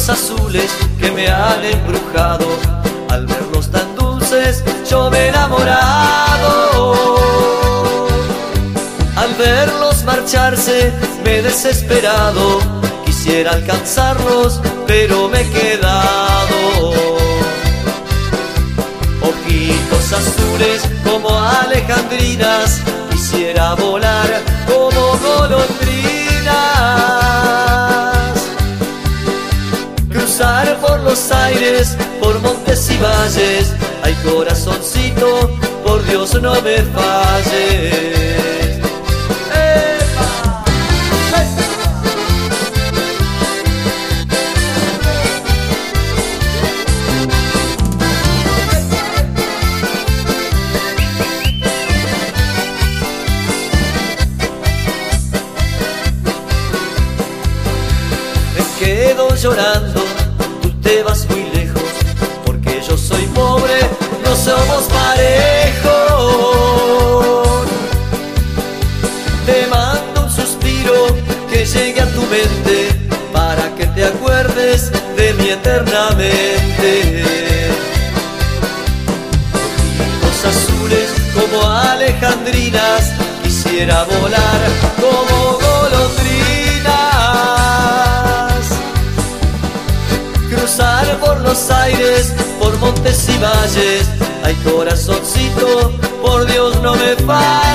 azules que me han embrujado. Al verlos tan dulces yo me he enamorado. Al verlos marcharse me he desesperado. Quisiera alcanzarlos pero me he quedado. Ojitos azules como alejandrinas, quisiera volar como golondrinas. Cruzar por los aires, por montes y valles. Ay, corazoncito, por Dios no me falles. Quedo llorando, tú te vas muy lejos, porque yo soy pobre, no somos parejos. Te mando un suspiro que llegue a tu mente, para que te acuerdes de mí eternamente. Ojitos azules como alejandrinas, quisiera volar como golondrinas. Cruzar por los aires, por montes y valles. Ay, corazoncito, por Dios no me falles.